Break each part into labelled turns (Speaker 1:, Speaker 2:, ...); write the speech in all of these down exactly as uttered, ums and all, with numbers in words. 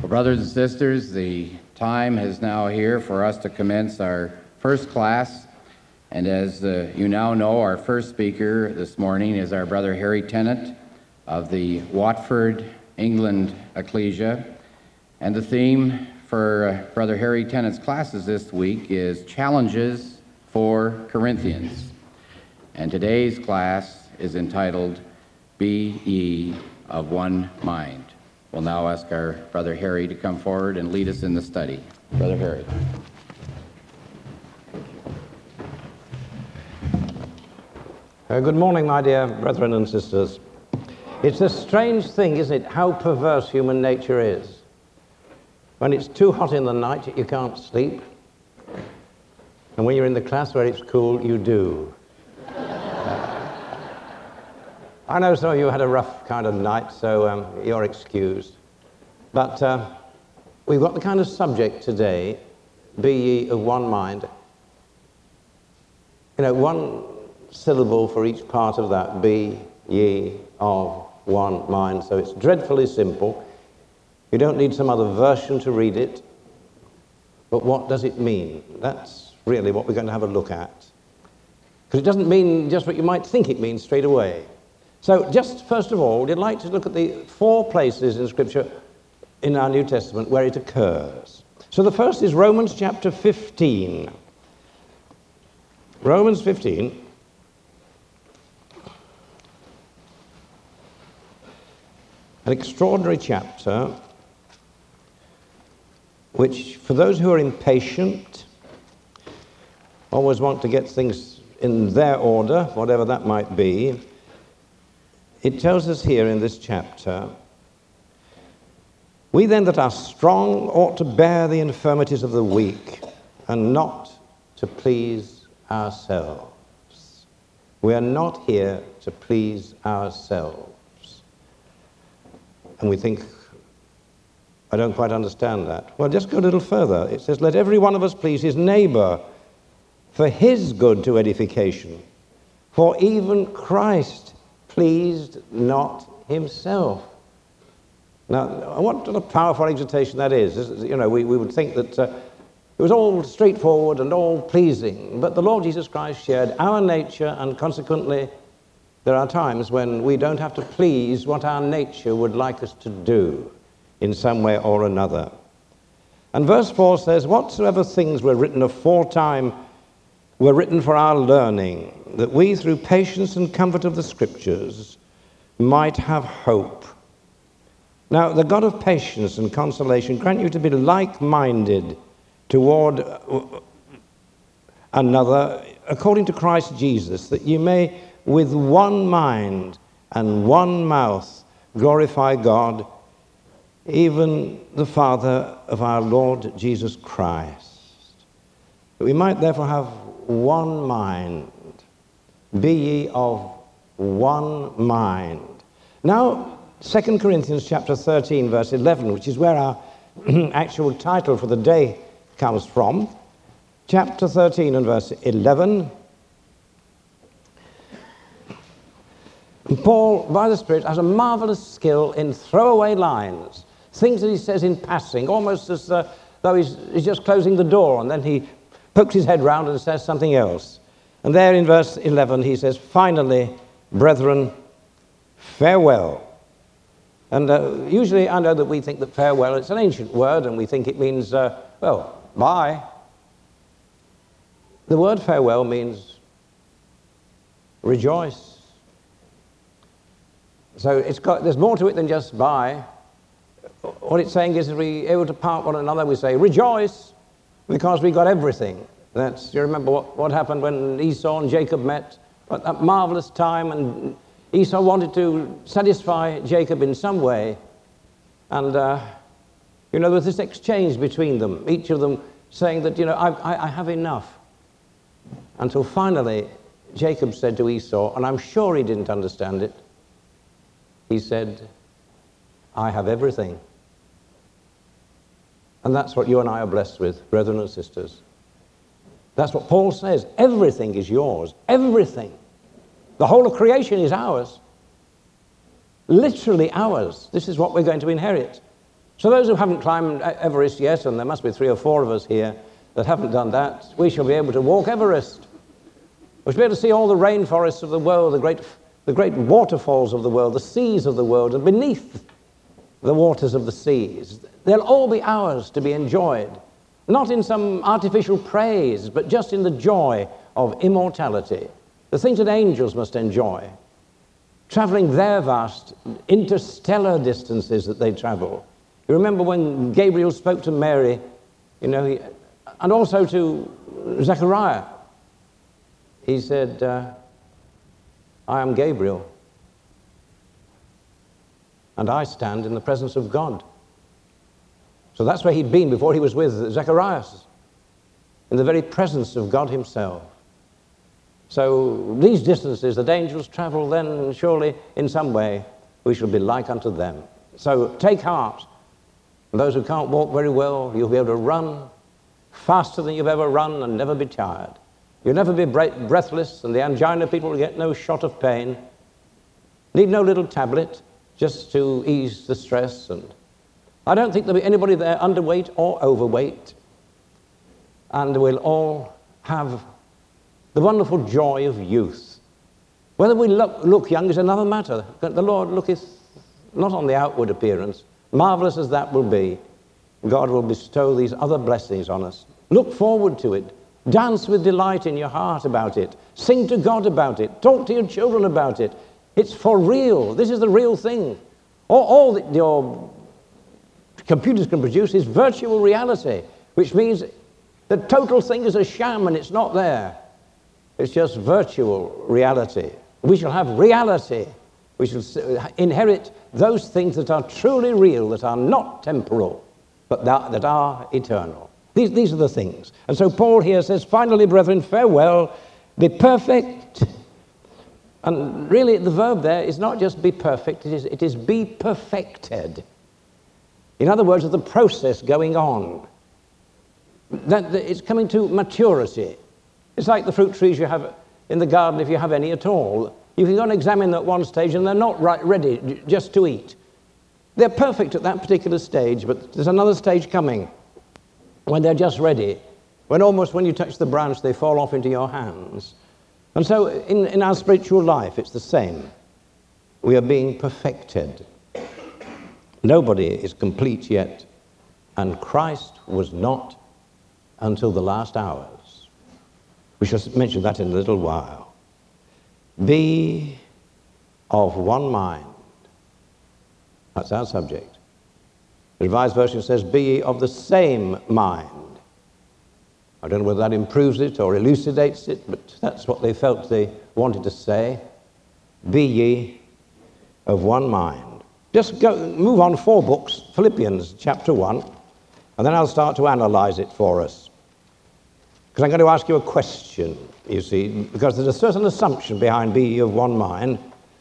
Speaker 1: Well, brothers and sisters, the time is now here for us to commence our first class. And as uh, you now know, our first speaker this morning is our brother Harry Tennant of the Watford, England Ecclesia. And the theme for uh, brother Harry Tennant's classes this week is Challenges for Corinthians. And today's class is entitled, Be Ye of One Mind. We'll now ask our brother Harry to come forward and lead us in the study. Brother Harry.
Speaker 2: Uh, good morning, my dear brethren and sisters. It's a strange thing, isn't it, how perverse human nature is. When it's too hot in the night, you can't sleep. And when you're in the class where it's cool, you do. I know some of you had a rough kind of night, so um, you're excused. But uh, we've got the kind of subject today, be ye of one mind. You know, one syllable for each part of that, be ye of one mind. So it's dreadfully simple. You don't need some other version to read it. But what does it mean? That's really what we're going to have a look at. Because it doesn't mean just what you might think it means straight away. So just first of all, we'd like to look at the four places in Scripture in our New Testament where it occurs. So the first is Romans chapter fifteen. Romans fifteen. An extraordinary chapter, which for those who are impatient, always want to get things in their order, whatever that might be, it tells us here in this chapter, we then that are strong ought to bear the infirmities of the weak and not to please ourselves. We are not here to please ourselves. And we think, I don't quite understand that. Well, just go a little further. It says, let every one of us please his neighbor for his good to edification. For even Christ pleased not himself. Now, what a powerful exhortation that is. You know, we, we would think that uh, it was all straightforward and all pleasing, but the Lord Jesus Christ shared our nature, and consequently, there are times when we don't have to please what our nature would like us to do in some way or another. And verse four says, whatsoever things were written aforetime were written for our learning, that we through patience and comfort of the Scriptures might have hope. Now, the God of patience and consolation grant you to be like-minded toward another, according to Christ Jesus, that ye may with one mind and one mouth glorify God, even the Father of our Lord Jesus Christ. That we might therefore have one mind. Be ye of one mind. Now, Second Corinthians chapter thirteen, verse eleven, which is where our actual title for the day comes from. Chapter thirteen and verse eleven. Paul, by the Spirit, has a marvelous skill in throwaway lines, things that he says in passing, almost as uh, though he's, he's just closing the door, and then he pokes his head round and says something else. And there in verse eleven he says, finally, brethren, farewell. And uh, usually I know that we think that farewell, it's an ancient word, and we think it means, uh, well, bye. The word farewell means rejoice. So it's got, there's more to it than just bye. What it's saying is, if we're able to part one another, we say rejoice, because we got everything. That's, you remember what, what happened when Esau and Jacob met? But that marvelous time, and Esau wanted to satisfy Jacob in some way. And, uh, you know, there was this exchange between them, each of them saying that, you know, I, I, I have enough. Until finally, Jacob said to Esau, and I'm sure he didn't understand it, he said, I have everything. And that's what you and I are blessed with, brethren and sisters. That's what Paul says. Everything is yours. Everything. The whole of creation is ours. Literally ours. This is what we're going to inherit. So those who haven't climbed Everest yet, and there must be three or four of us here that haven't done that, we shall be able to walk Everest. We shall be able to see all the rainforests of the world, the great, the great waterfalls of the world, the seas of the world, and beneath the waters of the seas. They'll all be ours to be enjoyed, not in some artificial praise, but just in the joy of immortality, the things that angels must enjoy, traveling their vast interstellar distances that they travel. You remember when Gabriel spoke to Mary, you know, he, and also to Zechariah. He said, uh, I am Gabriel, and I stand in the presence of God. So that's where he'd been before he was with Zacharias, in the very presence of God himself. So these distances that angels travel, then surely in some way we shall be like unto them. So take heart. And those who can't walk very well, you'll be able to run faster than you've ever run and never be tired. You'll never be breathless, and the angina people will get no shot of pain. Need no little tablet just to ease the stress. And I don't think there'll be anybody there underweight or overweight. And we'll all have the wonderful joy of youth. Whether we look, look young is another matter. The Lord looketh not on the outward appearance. Marvelous as that will be, God will bestow these other blessings on us. Look forward to it. Dance with delight in your heart about it. Sing to God about it. Talk to your children about it. It's for real. This is the real thing. All, all that your computers can produce is virtual reality, which means the total thing is a sham and it's not there. It's just virtual reality. We shall have reality. We shall inherit those things that are truly real, that are not temporal, but that, that are eternal. These, these are the things. And so Paul here says, finally, brethren, farewell, be perfect. And really the verb there is not just be perfect, it is, it is be perfected. In other words, there's a process going on. That, that it's coming to maturity. It's like the fruit trees you have in the garden, if you have any at all. You can go and examine them at one stage and they're not right ready just to eat. They're perfect at that particular stage, but there's another stage coming when they're just ready, when almost when you touch the branch they fall off into your hands. And so in, in our spiritual life it's the same. We are being perfected. Nobody is complete yet, and Christ was not until the last hours. We shall mention that in a little while. Be of one mind. That's our subject. The Revised Version says, be ye of the same mind. I don't know whether that improves it or elucidates it, but that's what they felt they wanted to say. Be ye of one mind. Just go, move on four books, Philippians chapter one, and then I'll start to analyze it for us. Because I'm going to ask you a question, you see, because there's a certain assumption behind be ye of one mind.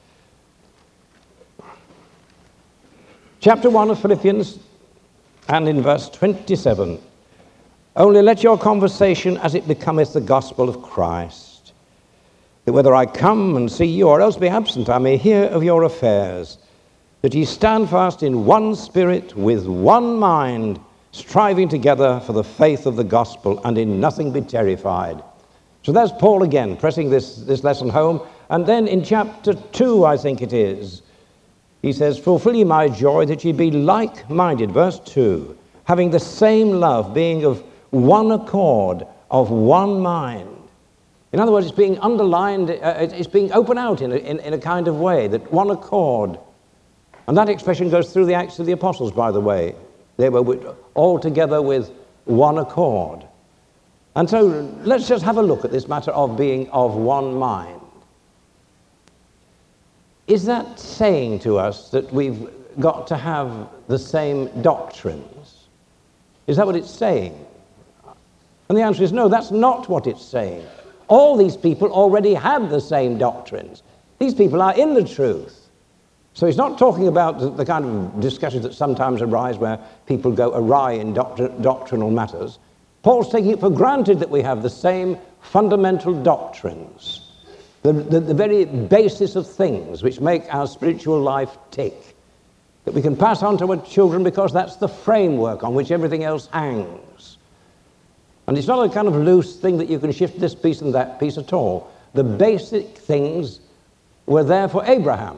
Speaker 2: Chapter one of Philippians, and in verse twenty-seven, only let your conversation as it becometh the gospel of Christ, that whether I come and see you or else be absent, I may hear of your affairs, that ye stand fast in one spirit, with one mind, striving together for the faith of the gospel, and in nothing be terrified. So that's Paul again, pressing this, this lesson home. And then in chapter two, I think it is, he says, fulfill ye my joy, that ye be like-minded, verse two, having the same love, being of one accord, of one mind. In other words, it's being underlined, uh, it's being opened out in a, in, in a kind of way, that one accord. And that expression goes through the Acts of the Apostles, by the way. They were with, all together with one accord. And so let's just have a look at this matter of being of one mind. Is that saying to us that we've got to have the same doctrines? Is that what it's saying? And the answer is no, that's not what it's saying. All these people already had the same doctrines. These people are in the truth. So he's not talking about the, the kind of discussions that sometimes arise where people go awry in doctr- doctrinal matters. Paul's taking it for granted that we have the same fundamental doctrines. The, the, the very basis of things which make our spiritual life tick. that we can pass on to our children because that's the framework on which everything else hangs. And it's not a kind of loose thing that you can shift this piece and that piece at all. The basic things were there for Abraham.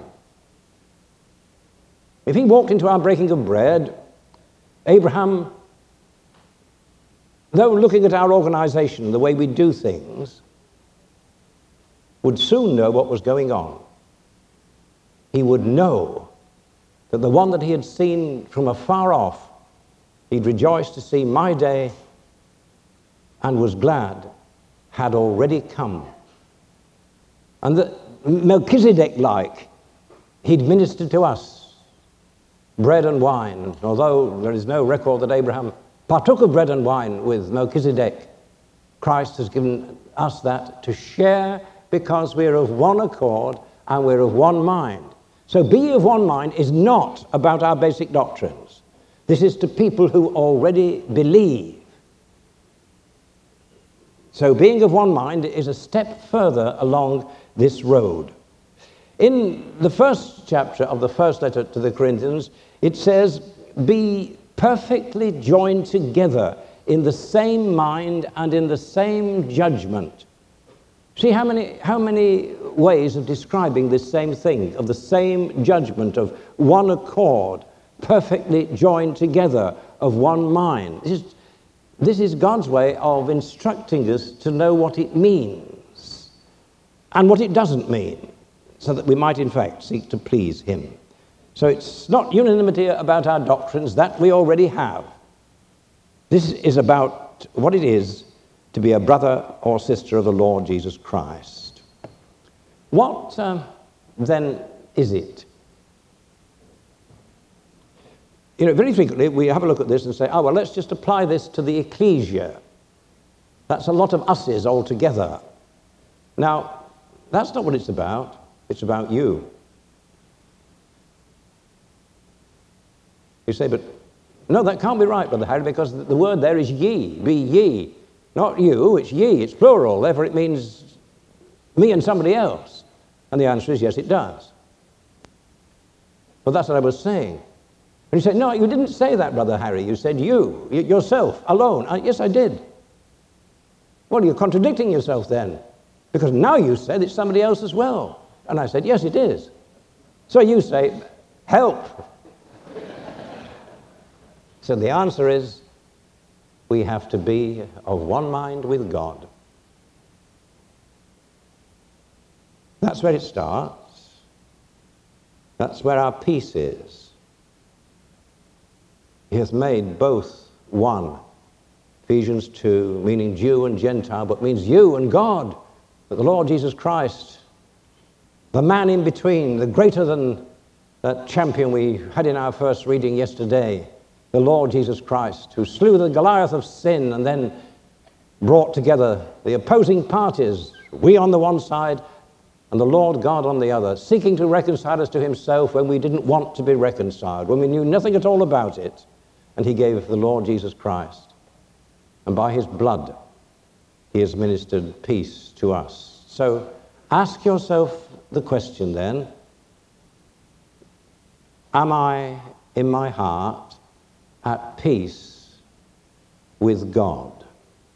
Speaker 2: If he walked into our breaking of bread, Abraham, though looking at our organization, the way we do things, would soon know what was going on. He would know that the one that he had seen from afar off, he'd rejoiced to see my day and was glad, had already come. And that Melchizedek-like, he'd ministered to us bread and wine. Although there is no record that Abraham partook of bread and wine with Melchizedek, Christ has given us that to share because we're of one accord and we're of one mind. So be of one mind is not about our basic doctrines. This is to people who already believe. So being of one mind is a step further along this road. In the first chapter of the first letter to the Corinthians, it says, be perfectly joined together in the same mind and in the same judgment. See how many, how many ways of describing this same thing, of the same judgment, of one accord, perfectly joined together, of one mind. This is, this is God's way of instructing us to know what it means and what it doesn't mean, so that we might in fact seek to please him. So it's not unanimity about our doctrines, that we already have. This is about what it is to be a brother or sister of the Lord Jesus Christ. What uh, then is it? You know, very frequently we have a look at this and say, oh, well, let's just apply this to the ecclesia. That's a lot of us's altogether. Now, that's not what it's about. It's about you. You say, but no, that can't be right, Brother Harry, because the word there is ye, be ye. Not you, it's ye, it's plural, therefore it means me and somebody else. And the answer is yes, it does. But that's what I was saying. And you say, no, you didn't say that, Brother Harry. You said you, yourself, alone. I, yes, I did. Well, you're contradicting yourself then, because now you said it's somebody else as well. And I said, yes, it is. So you say, help. So the answer is, we have to be of one mind with God. That's where it starts. That's where our peace is. He hath made both one. Ephesians two, meaning Jew and Gentile, but means you and God. But the Lord Jesus Christ, the man in between, the greater than that champion we had in our first reading yesterday, the Lord Jesus Christ, who slew the Goliath of sin and then brought together the opposing parties, we on the one side and the Lord God on the other, seeking to reconcile us to himself when we didn't want to be reconciled, when we knew nothing at all about it. And he gave the Lord Jesus Christ. And by his blood, he has ministered peace to us. So ask yourself the question then, am I in my heart at peace with God?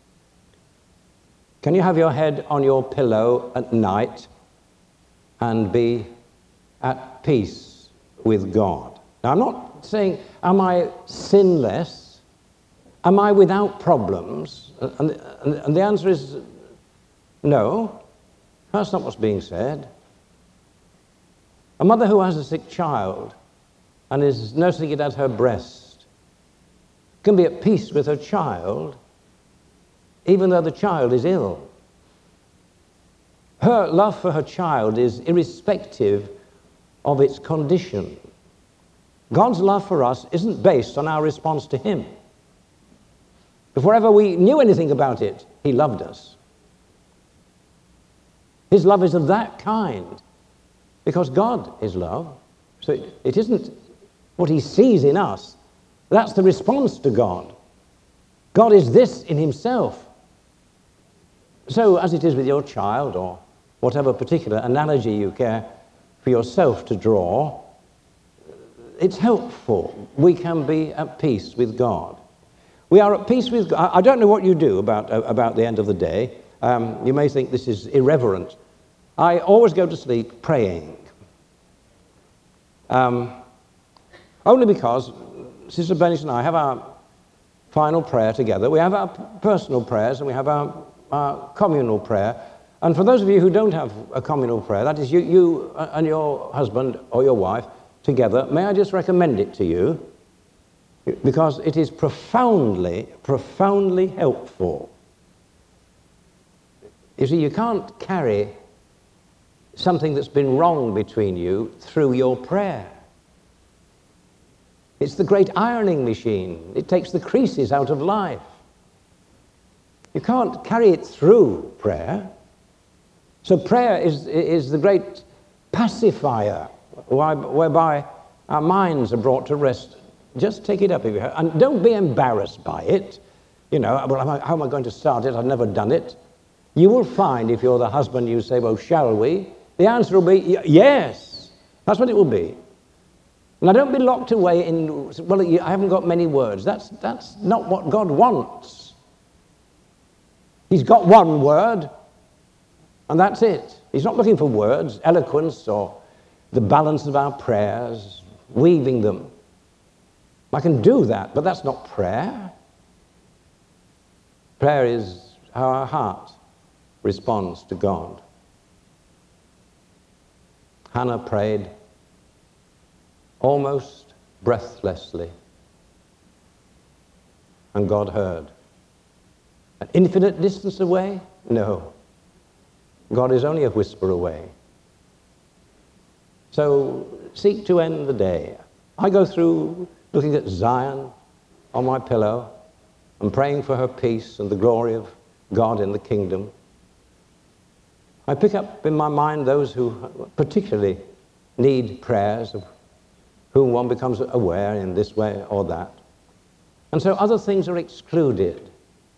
Speaker 2: Can you have your head on your pillow at night and be at peace with God? Now, I'm not saying, am I sinless? Am I without problems? And, and, and the answer is no. That's not what's being said. A mother who has a sick child and is nursing it at her breast can be at peace with her child even though the child is ill. Her love for her child is irrespective of its condition. God's love for us isn't based on our response to him. Before ever we knew anything about it, he loved us. His love is of that kind because God is love. So it, it isn't what he sees in us. That's the response to God. God is this in himself. So as it is with your child, or whatever particular analogy you care for yourself to draw, it's helpful. We can be at peace with God. We are at peace with God. I don't know what you do about, about the end of the day. Um, you may think this is irreverent. I always go to sleep praying. Um, only because Sister Benish and I have our final prayer together. We have our personal prayers and we have our, our communal prayer. And for those of you who don't have a communal prayer, that is you, you and your husband or your wife together, may I just recommend it to you, because it is profoundly, profoundly helpful. You see, you can't carry something that's been wrong between you through your prayer. It's the great ironing machine. It takes the creases out of life. You can't carry it through prayer. So prayer is, is the great pacifier whereby our minds are brought to rest. Just take it up if you have. And don't be embarrassed by it. You know, well, how am I going to start it? I've never done it. You will find, if you're the husband, you say, well, shall we? The answer will be yes. That's what it will be. Now, don't be locked away in, well, I haven't got many words. That's, that's not what God wants. He's got one word, and that's it. He's not looking for words, eloquence, or the balance of our prayers, weaving them. I can do that, but that's not prayer. Prayer is how our heart responds to God. Hannah prayed almost breathlessly, and God heard. An infinite distance away? No. God is only a whisper away. So seek to end the day. I go through looking at Zion on my pillow and praying for her peace and the glory of God in the kingdom. I pick up in my mind those who particularly need prayers, of whom one becomes aware in this way or that. And so other things are excluded,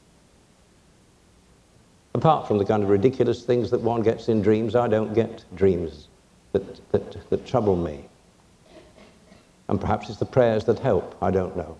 Speaker 2: apart from the kind of ridiculous things that one gets in dreams. I don't get dreams that, that, that trouble me. And perhaps it's the prayers that help, I don't know.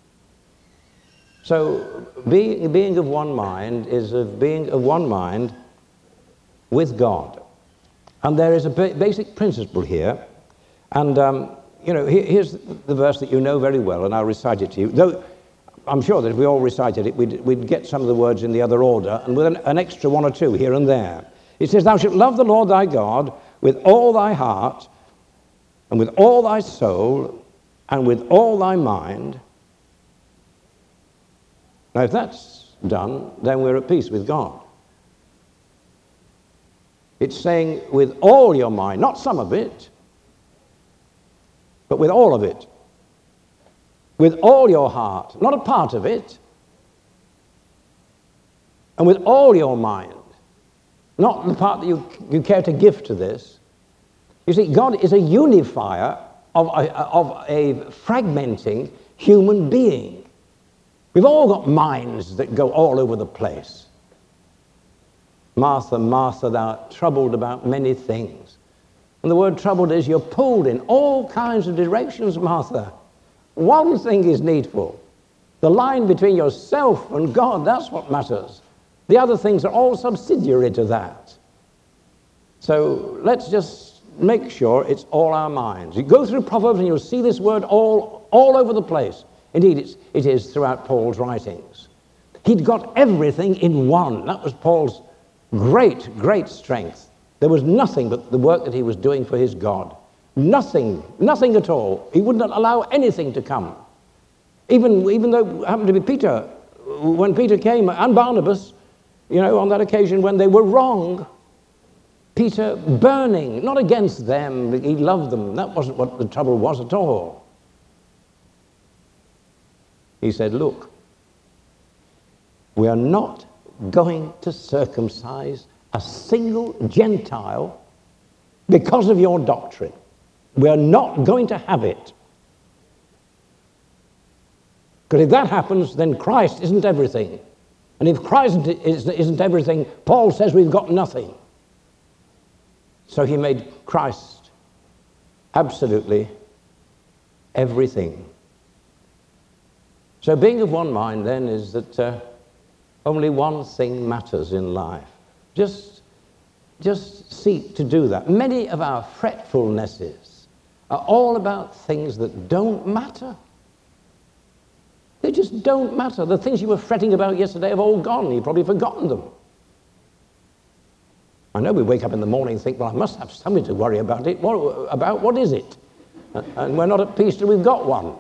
Speaker 2: So being, being of one mind is of being of one mind with God. And there is a ba- basic principle here. And, um, you know, here, here's the verse that you know very well, and I'll recite it to you. Though I'm sure that if we all recited it, we'd, we'd get some of the words in the other order, and with an, an extra one or two here and there. It says, thou shalt love the Lord thy God with all thy heart, and with all thy soul, and with all thy mind. Now, if that's done, then we're at peace with God. It's saying with all your mind, not some of it, but with all of it. With all your heart, not a part of it. And with all your mind, not the part that you, you care to give to this. You see, God is a unifier of a, of a fragmenting human being. We've all got minds that go all over the place. Martha, Martha, thou art troubled about many things. And the word troubled is you're pulled in all kinds of directions, Martha. One thing is needful. The line between yourself and God, that's what matters. The other things are all subsidiary to that. So let's just make sure it's all our minds. You go through Proverbs and you'll see this word all, all over the place. Indeed, it's, it is throughout Paul's writings. He'd got everything in one. That was Paul's great, great strength. There was nothing but the work that he was doing for his God. Nothing, nothing at all. He would not allow anything to come. Even, even though it happened to be Peter, when Peter came, and Barnabas, you know, on that occasion when they were wrong, Peter burning, not against them, he loved them. That wasn't what the trouble was at all. He said, look, we are not going to circumcise a single Gentile because of your doctrine. We are not going to have it. Because if that happens, then Christ isn't everything. And if Christ isn't everything, Paul says we've got nothing. So he made Christ absolutely everything. So being of one mind then is that uh, only one thing matters in life. Just, just seek to do that. Many of our fretfulnesses are all about things that don't matter. They just don't matter. The things you were fretting about yesterday have all gone. You've probably forgotten them. I know we wake up in the morning and think, well, I must have something to worry about it. What, about what is it? And we're not at peace till we've got one.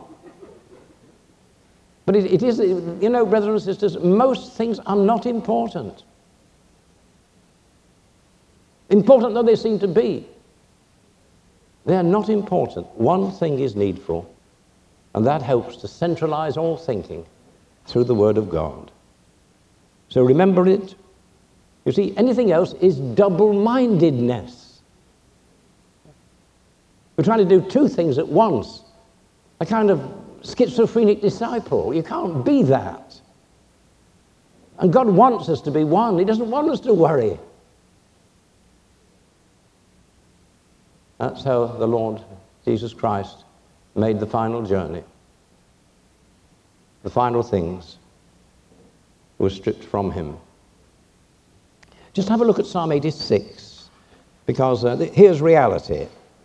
Speaker 2: But it, it is, you know, brothers and sisters, most things are not important. Important though they seem to be, they are not important. One thing is needful, and that helps to centralize all thinking through the Word of God. So remember it. You see, anything else is double-mindedness. We're trying to do two things at once. A kind of schizophrenic disciple. You can't be that. And God wants us to be one. He doesn't want us to worry. That's how the Lord Jesus Christ made the final journey. The final things were stripped from him. Just have a look at Psalm eighty-six, because uh, here's reality.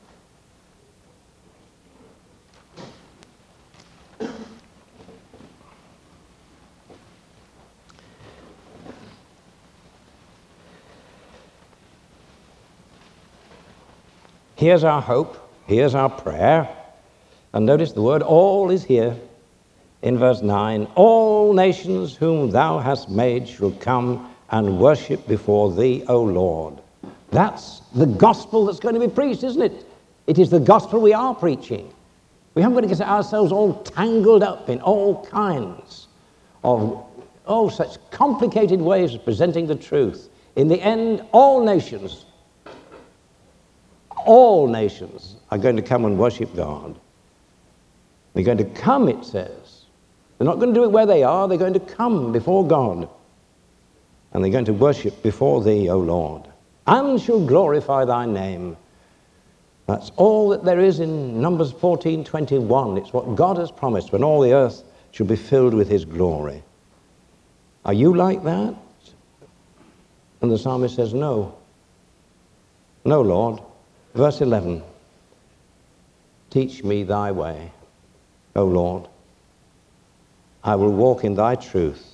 Speaker 2: Here's our hope, here's our prayer, and notice the word all is here in verse nine. All nations whom thou hast made shall come and worship before thee, O Lord. That's the gospel that's going to be preached, isn't it? It is the gospel we are preaching. We haven't got to get ourselves all tangled up in all kinds of, oh, such complicated ways of presenting the truth. In the end, all nations, all nations are going to come and worship God. They're going to come, it says. They're not going to do it where they are. They're going to come before God. And they're going to worship before thee, O Lord, and shall glorify thy name. That's all that there is in Numbers fourteen twenty-one. It's what God has promised, when all the earth shall be filled with his glory. Are you like that? And the psalmist says, no. No, Lord. Verse eleven. Teach me thy way, O Lord. I will walk in thy truth.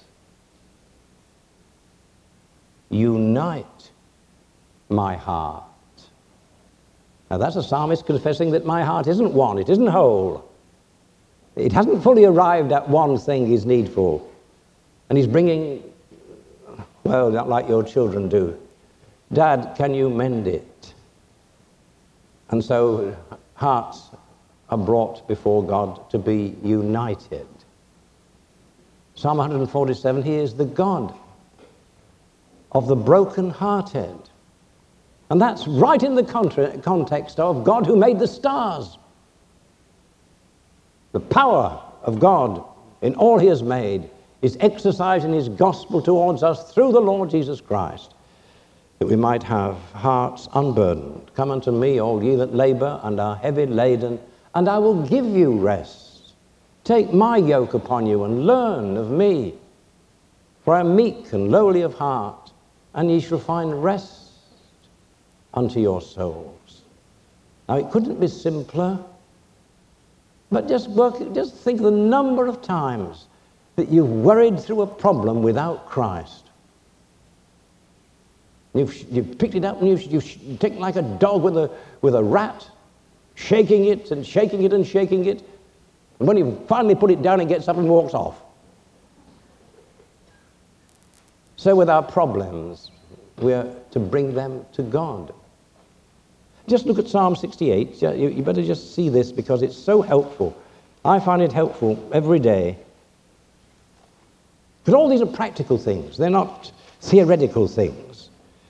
Speaker 2: Unite my heart. Now that's a psalmist confessing that my heart isn't one, it isn't whole. It hasn't fully arrived at one thing is needful. And he's bringing, well, not like your children do. Dad, can you mend it? And so hearts are brought before God to be united. Psalm one forty-seven, he is the God of the broken-hearted. And that's right in the contra- context of God who made the stars. The power of God in all he has made is exercised in his gospel towards us through the Lord Jesus Christ, that we might have hearts unburdened. Come unto me, all ye that labor and are heavy laden, and I will give you rest. Take my yoke upon you and learn of me, for I am meek and lowly of heart, and ye shall find rest unto your souls. Now, it couldn't be simpler, but just work, just think of the number of times that you've worried through a problem without Christ. You've, you've picked it up and you've, you've taken like a dog with a, with a rat, shaking it and shaking it and shaking it. And when you finally put it down, it gets up and walks off. So with our problems, we are to bring them to God. Just look at Psalm sixty-eight. You better just see this because it's so helpful. I find it helpful every day. But all these are practical things. They're not theoretical things.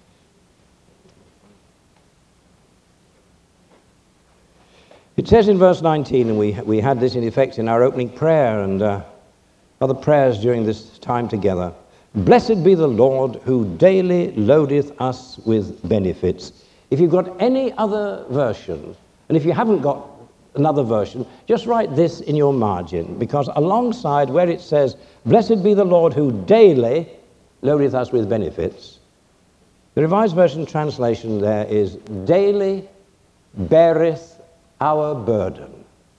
Speaker 2: It says in verse nineteen, and we, we had this in effect in our opening prayer and uh, other prayers during this time together. Blessed be the Lord who daily loadeth us with benefits. If you've got any other version, and if you haven't got another version, just write this in your margin, because alongside where it says, "Blessed be the Lord who daily loadeth us with benefits," the Revised Version translation there is, "daily beareth our burden."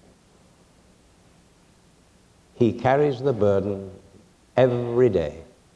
Speaker 2: He carries the burden every day.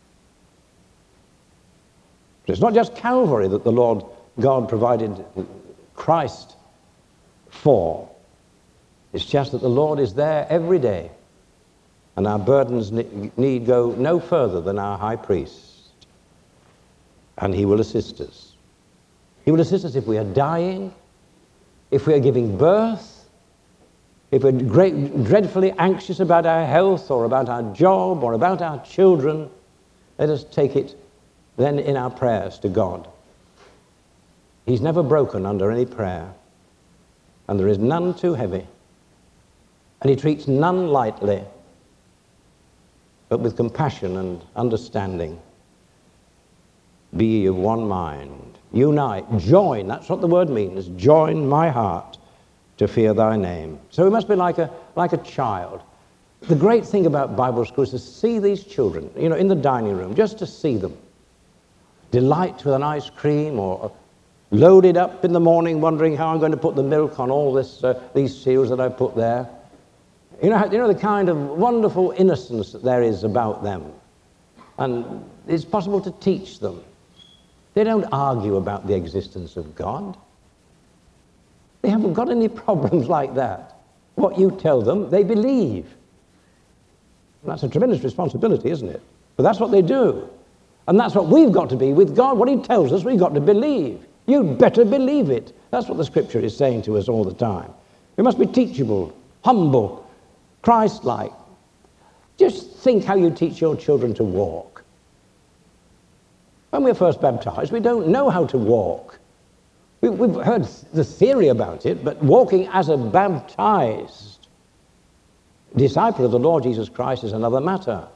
Speaker 2: It's not just Calvary that the Lord God provided Christ for. It's just that the Lord is there every day, and our burdens need go no further than our high priest, and he will assist us. He will assist us if we are dying, if we are giving birth, if we're great, dreadfully anxious about our health or about our job or about our children. Let us take it then in our prayers to God. He's never broken under any prayer, and there is none too heavy, and he treats none lightly, but with compassion and understanding. Be ye of one mind. Unite, join, that's what the word means, join my heart to fear thy name. So we must be like a, like a child. The great thing about Bible school is to see these children, you know, in the dining room, just to see them. Delight with an ice cream, or loaded up in the morning wondering how I'm going to put the milk on all this, uh, these cereals that I put there. You know, you know the kind of wonderful innocence that there is about them. And it's possible to teach them. They don't argue about the existence of God. They haven't got any problems like that. What you tell them, they believe. And that's a tremendous responsibility, isn't it? But that's what they do. And that's what we've got to be with God. What he tells us, we've got to believe. You'd better believe it. That's what the Scripture is saying to us all the time. We must be teachable, humble, Christ-like. Just think how you teach your children to walk. When we're first baptized, we don't know how to walk. We, we've heard the theory about it, but walking as a baptized disciple of the Lord Jesus Christ is another matter.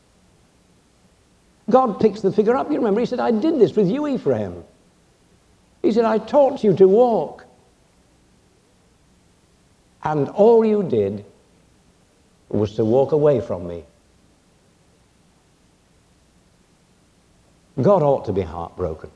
Speaker 2: God picks the figure up. You remember, he said, I did this with you, Ephraim. He said, I taught you to walk. And all you did was to walk away from me. God ought to be heartbroken.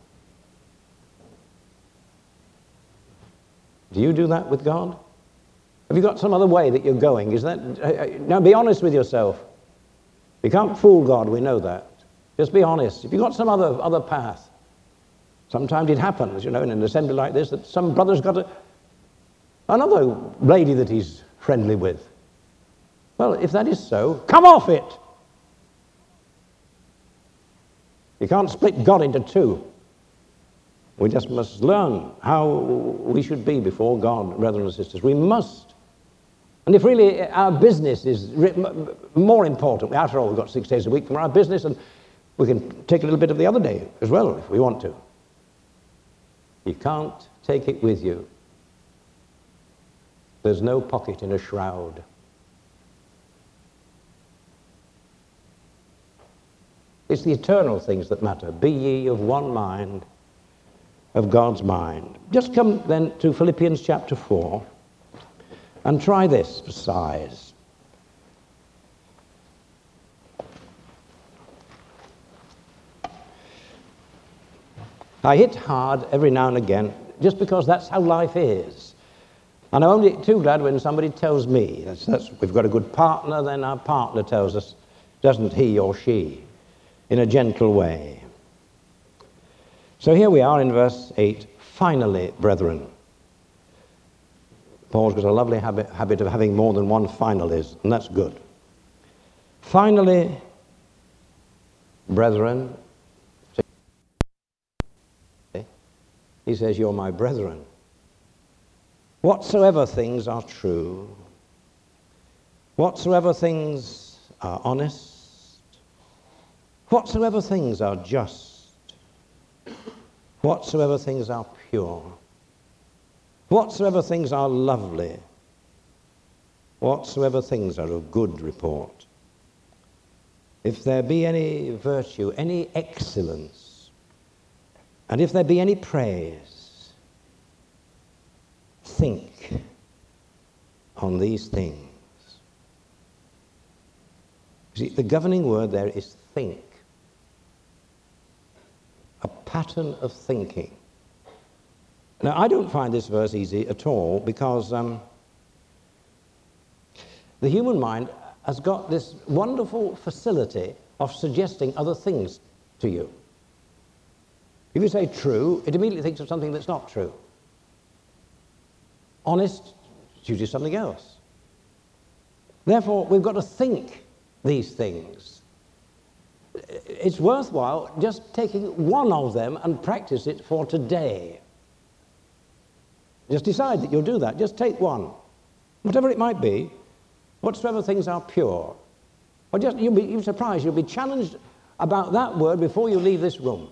Speaker 2: Do you do that with God? Have you got some other way that you're going? Is that, uh, now be honest with yourself. You can't fool God, we know that. Just be honest. If you've got some other, other path, sometimes it happens, you know, in an assembly like this, that some brother's got a, another lady that he's friendly with. Well, if that is so, come off it. You can't split God into two. We just must learn how we should be before God, brethren and sisters. We must. And if really our business is more important, after all, we've got six days a week from our business, and we can take a little bit of the other day as well if we want to. You can't take it with you. There's no pocket in a shroud. It's the eternal things that matter. Be ye of one mind, of God's mind. Just come then to Philippians chapter four and try this for size. I hit hard every now and again just because that's how life is. And I'm only too glad when somebody tells me, that's, that's, we've got a good partner, then our partner tells us, doesn't he or she, in a gentle way. So here we are in verse eight. Finally, brethren. Paul's got a lovely habit, habit of having more than one finalis, and that's good. Finally, brethren, he says, you're my brethren. Whatsoever things are true, whatsoever things are honest, whatsoever things are just, whatsoever things are pure, whatsoever things are lovely, whatsoever things are of good report, if there be any virtue, any excellence, and if there be any praise, think on these things. You see, the governing word there is think. A pattern of thinking. Now, I don't find this verse easy at all because um, the human mind has got this wonderful facility of suggesting other things to you. If you say true, it immediately thinks of something that's not true. Honest chooses something else. Therefore, we've got to think these things. It's worthwhile just taking one of them and practice it for today. Just decide that you'll do that. Just take one. Whatever it might be, whatsoever things are pure. Or just, you'll be, you'll be surprised, you'll be challenged about that word before you leave this room.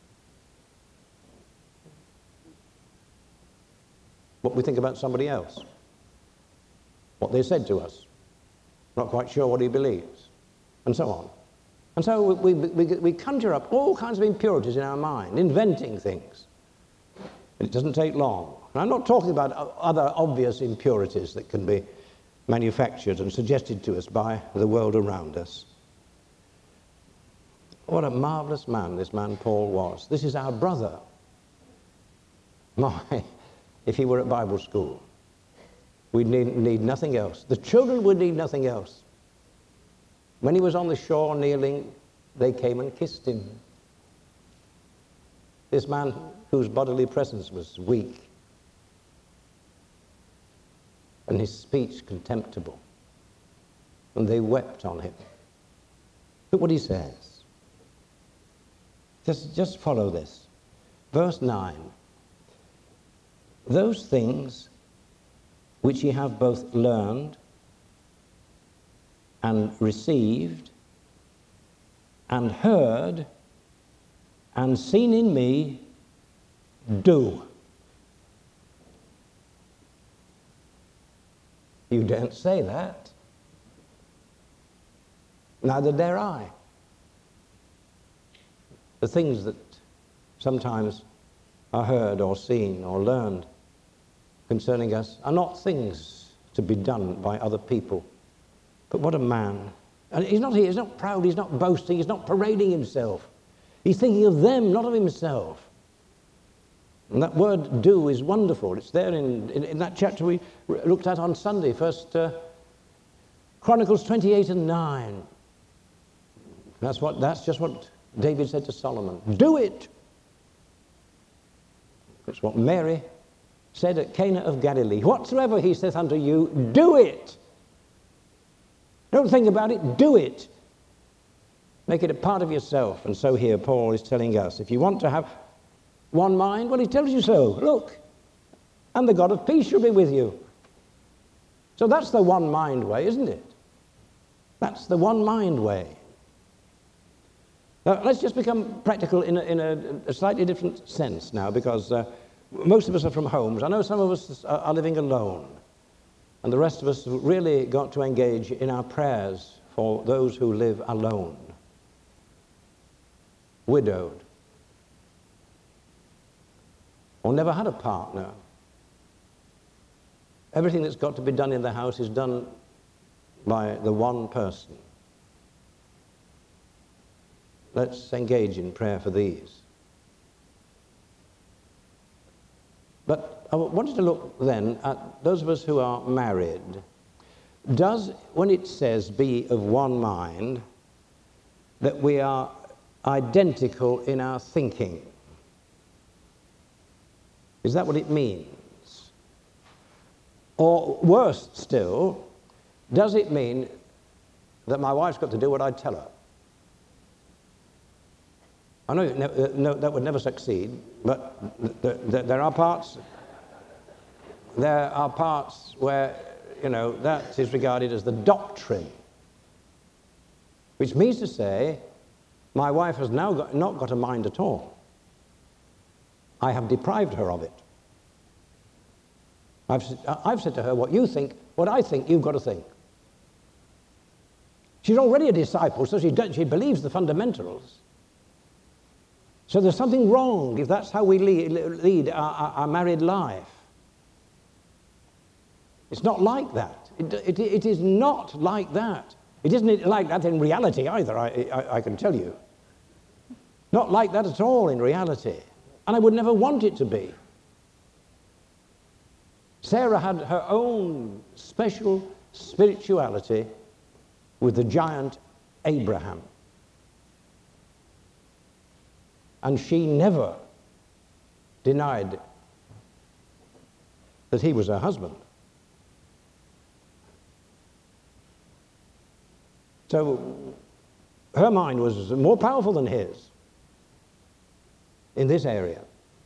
Speaker 2: What we think about somebody else. What they said to us. Not quite sure what he believes. And so on. And so we, we, we conjure up all kinds of impurities in our mind, inventing things. And it doesn't take long. And I'm not talking about other obvious impurities that can be manufactured and suggested to us by the world around us. What a marvelous man this man Paul was. This is our brother. My, if he were at Bible school, we'd need, need nothing else. The children would need nothing else. When he was on the shore kneeling, they came and kissed him. This man whose bodily presence was weak and his speech contemptible. And they wept on him. Look what he says. Just, just follow this. Verse nine. Those things which ye have both learned and received and heard and seen in me, do. You daren't say that. Neither dare I. The things that sometimes are heard or seen or learned concerning us are not things to be done by other people. But what a man. And he's not here, he's not proud, he's not boasting, he's not parading himself. He's thinking of them, not of himself. And that word do is wonderful. It's there in, in, in that chapter we looked at on Sunday, First uh, Chronicles twenty-eight and nine. That's, what, that's just what David said to Solomon. Do it! That's what Mary said at Cana of Galilee. Whatsoever he saith unto you, do it! Don't think about it, do it. Make it a part of yourself. And so here Paul is telling us, if you want to have one mind, well, he tells you so. Look, and the God of peace shall be with you. So that's the one mind way, isn't it? That's the one mind way. Now, let's just become practical in a, in a, a slightly different sense now, because uh, most of us are from homes. I know some of us are, are living alone. And the rest of us have really got to engage in our prayers for those who live alone, widowed, or never had a partner. Everything that's got to be done in the house is done by the one person. Let's engage in prayer for these. But I wanted to look then at those of us who are married. Does, when it says be of one mind, that we are identical in our thinking? Is that what it means? Or worse still, does it mean that my wife's got to do what I tell her? I know, never, no, that would never succeed, but th th there are parts, there are parts where, you know, that is regarded as the doctrine, which means to say, my wife has now got, not got a mind at all. I have deprived her of it. I've, I've said to her, what you think, what I think, you've got to think. She's already a disciple, so she, does, she believes the fundamentals. So there's something wrong if that's how we lead, lead our, our, our married life. It's not like that. It, it, it is not like that. It isn't like that in reality either, I, I, I can tell you. Not like that at all in reality. And I would never want it to be. Sarah had her own special spirituality with the giant Abraham. And she never denied that he was her husband. So her mind was more powerful than his in this area.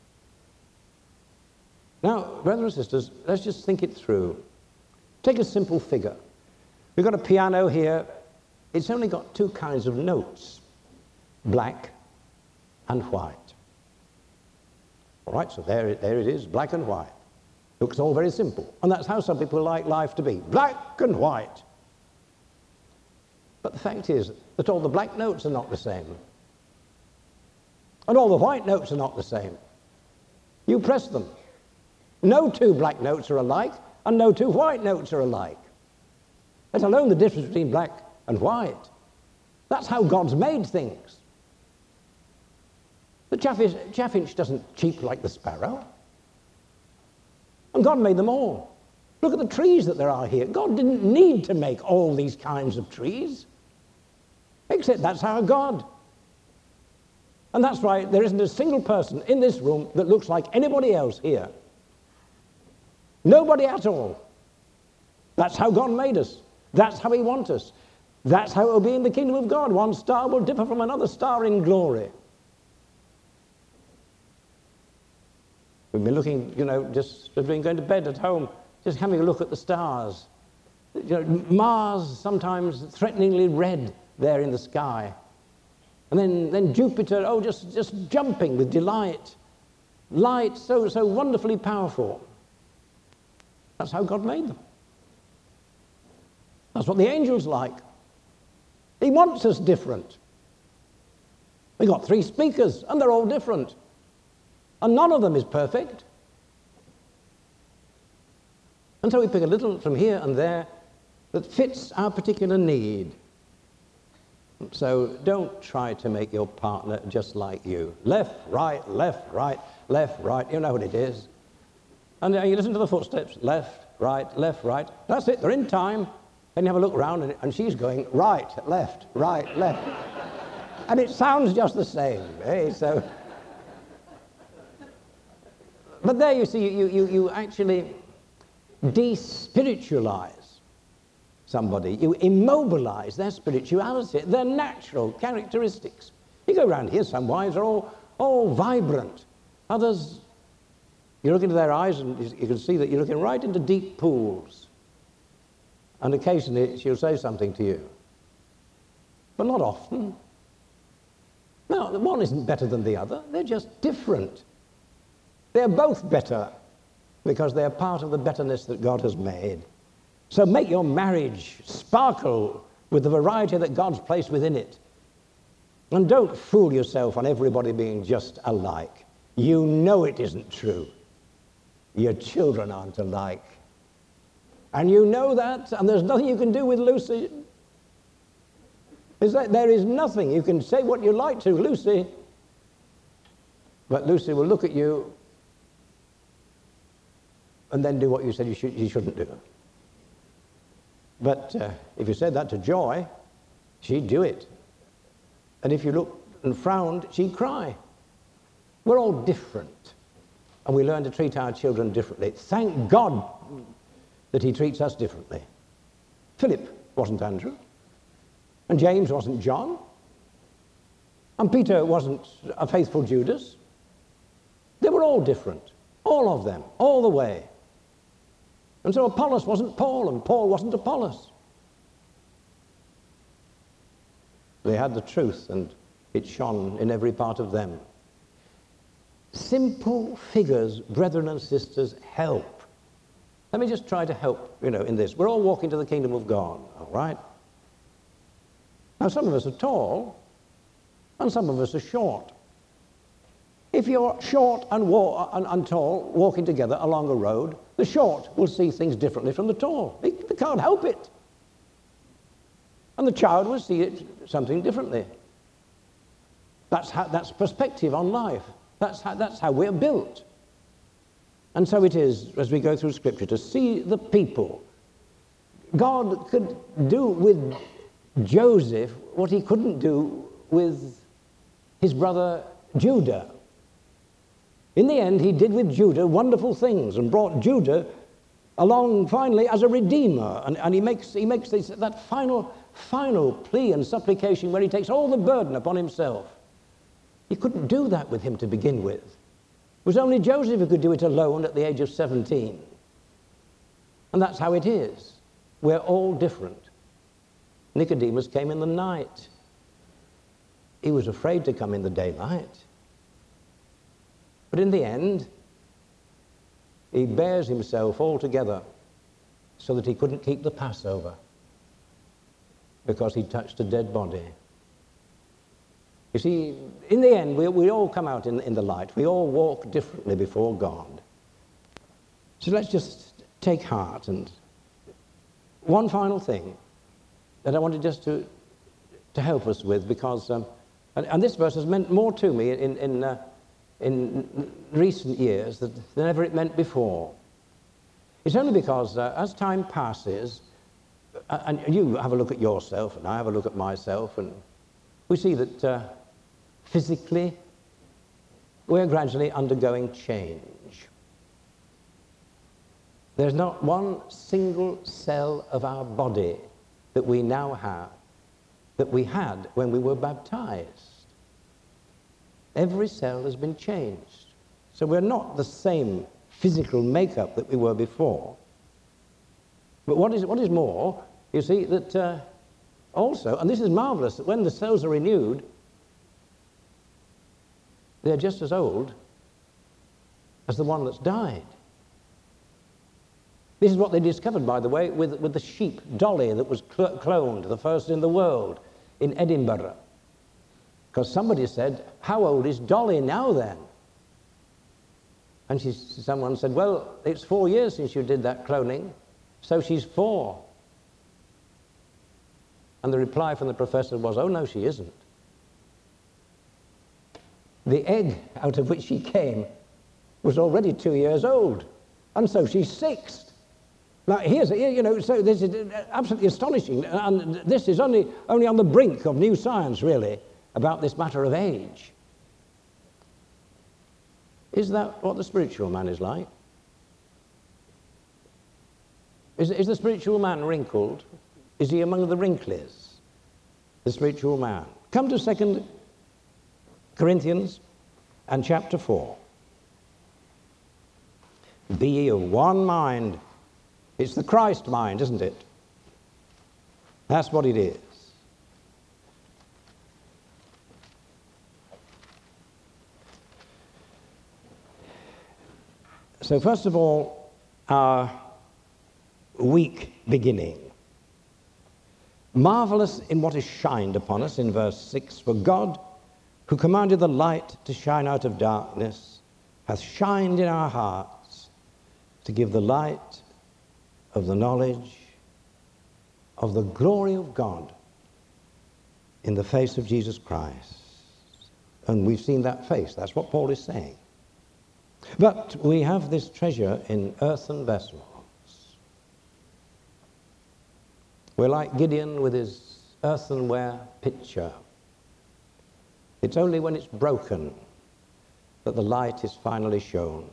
Speaker 2: Now, brothers and sisters, let's just think it through. Take a simple figure. We've got a piano here. It's only got two kinds of notes, black and white. All right, so there it, there it is, black and white. Looks all very simple. And that's how some people like life to be, black and white. But the fact is that all the black notes are not the same. And all the white notes are not the same. You press them. No two black notes are alike, and no two white notes are alike. Let alone the difference between black and white. That's how God's made things. The chaffinch, chaffinch doesn't cheep like the sparrow. And God made them all. Look at the trees that there are here. God didn't need to make all these kinds of trees. Except that's our God. And that's why there isn't a single person in this room that looks like anybody else here. Nobody at all. That's how God made us. That's how he wants us. That's how it will be in the kingdom of God. One star will differ from another star in glory. We've been looking, you know, just as we've been going to bed at home, just having a look at the stars. You know, Mars sometimes threateningly red there in the sky. And then, then Jupiter, oh, just, just jumping with delight. Light so, so wonderfully powerful. That's how God made them. That's what the angels like. He wants us different. We've got three speakers, and they're all different. And none of them is perfect. And so we pick a little from here and there that fits our particular need. So don't try to make your partner just like you. Left, right, left, right, left, right. You know what it is. And you listen to the footsteps. Left, right, left, right. That's it. They're in time. Then you have a look around, and, and she's going right, left, right, left. And it sounds just the same. Eh? So, but there you see, you, you, you actually despiritualize somebody. You immobilize their spirituality, their natural characteristics. You go around here, some wives are all, all vibrant. Others, you look into their eyes and you can see that you're looking right into deep pools. And occasionally she'll say something to you. But not often. No, the one isn't better than the other. They're just different. They're both better because they're part of the betterness that God has made. So make your marriage sparkle with the variety that God's placed within it. And don't fool yourself on everybody being just alike. You know it isn't true. Your children aren't alike. And you know that, and there's nothing you can do with Lucy. Is that there is nothing. You can say what you like to Lucy, but Lucy will look at you and then do what you said you, should, you shouldn't do. But uh, if you said that to Joy, she'd do it. And if you looked and frowned, she'd cry. We're all different, and we learn to treat our children differently. Thank God that he treats us differently. Philip wasn't Andrew, and James wasn't John, and Peter wasn't a faithful Judas. They were all different, all of them, all the way. And so Apollos wasn't Paul, and Paul wasn't Apollos. They had the truth, and it shone in every part of them. Simple figures, brethren and sisters, help. Let me just try to help, you know, in this. We're all walking to the kingdom of God, all right? Now, some of us are tall, and some of us are short. If you're short and, wa- and, and tall walking together along a road, the short will see things differently from the tall. They, they can't help it. And the child will see it something differently. That's, how, that's perspective on life. That's how, that's how we're built. And so it is, as we go through Scripture, to see the people. God could do with Joseph what he couldn't do with his brother Judah. In the end, he did with Judah wonderful things and brought Judah along finally as a redeemer. And, and he makes, he makes this, that final, final plea and supplication where he takes all the burden upon himself. He couldn't do that with him to begin with. It was only Joseph who could do it alone at the age of seventeen. And that's how it is. We're all different. Nicodemus came in the night. He was afraid to come in the daylight. But in the end, he bears himself altogether so that he couldn't keep the Passover because he touched a dead body. You see, in the end, we, we all come out in, in the light. We all walk differently before God. So let's just take heart. And one final thing that I wanted just to, to help us with, because, um, and, and this verse has meant more to me in, in, uh, in recent years than, than ever it meant before. It's only because uh, as time passes, uh, and you have a look at yourself, and I have a look at myself, and we see that uh, physically we're gradually undergoing change. There's not one single cell of our body that we now have that we had when we were baptized. Every cell has been changed. So we're not the same physical makeup that we were before. But what is, what is more, you see that uh, also, and this is marvelous, that when the cells are renewed, they're just as old as the one that's died. This is what they discovered, by the way, with, with the sheep Dolly that was cl- cloned, the first in the world, in Edinburgh. Because somebody said, how old is Dolly now then? And she, someone said, well, it's four years since you did that cloning, so she's four. And the reply from the professor was, oh no, she isn't. The egg out of which she came was already two years old, and so she's six. Now, here's, you know, so this is absolutely astonishing, and this is only, only on the brink of new science, really, about this matter of age. Is that what the spiritual man is like? Is, is the spiritual man wrinkled? Is he among the wrinklies? The spiritual man. Come to Second Corinthians and chapter four. Be ye of one mind. It's the Christ mind, isn't it? That's what it is. So first of all, our week beginning. Marvelous in what is shined upon us in verse six, for God, who commanded the light to shine out of darkness, hath shined in our hearts to give the light of the knowledge of the glory of God in the face of Jesus Christ. And we've seen that face. That's what Paul is saying. But we have this treasure in earthen vessels. We're like Gideon with his earthenware pitcher. It's only when it's broken that the light is finally shown.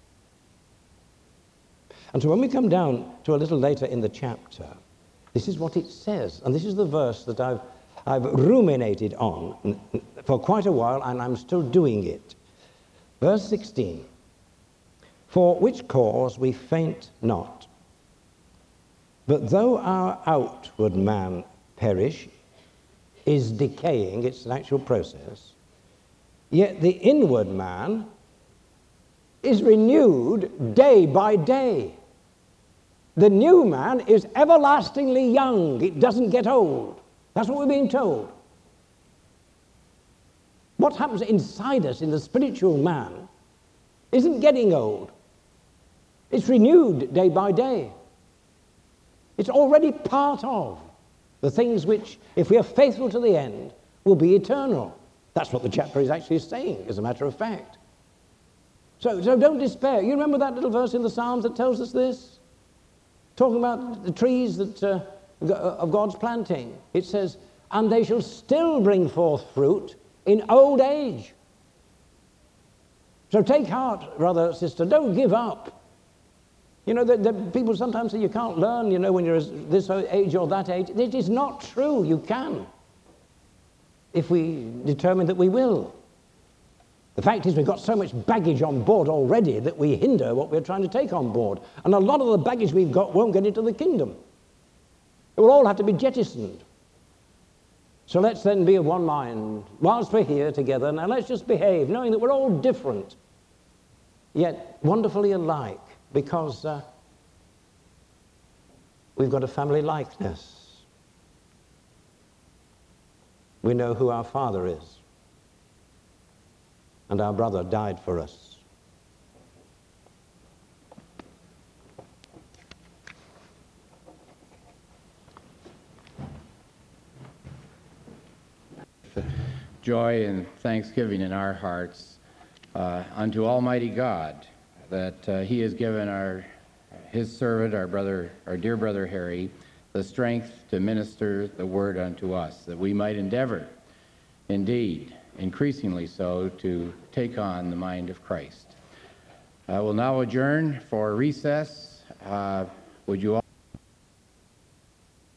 Speaker 2: And so when we come down to a little later in the chapter, this is what it says. And this is the verse that I've, I've ruminated on for quite a while, and I'm still doing it. Verse sixteen. For which cause we faint not. But though our outward man perish, is decaying, it's an actual process, yet the inward man is renewed day by day. The new man is everlastingly young. It doesn't get old. That's what we're being told.
Speaker 3: what happens inside us in the spiritual man isn't getting old. It's renewed day by day. It's already part of the things which, if we are faithful to the end, will be eternal. That's what the chapter is actually saying, as a matter of fact. So, so don't despair. You remember that little verse in the Psalms that tells us this? Talking about the trees that uh, of God's planting. It says, and they shall still bring forth fruit in old age. So take heart, brother, sister. Don't give up. You know, the, the people sometimes say you can't learn, you know, when you're this age or that age. It is not true. You can, if we determine that we will. The fact is we've got so much baggage on board already that we hinder what we're trying to take on board. And a lot of the baggage we've got won't get into the kingdom. It will all have to be jettisoned. So let's then be of one mind. Whilst we're here together, now let's just behave, knowing that we're all different, yet wonderfully alike, because uh, we've got a family likeness. We know who our Father is. And our brother died for us.
Speaker 1: Joy and thanksgiving in our hearts uh, unto Almighty God that uh, He has given our His servant, our brother, our dear brother Harry, the strength to minister the word unto us, that we might endeavor, indeed, increasingly so, to take on the mind of Christ. I will now adjourn for recess. Uh, would you all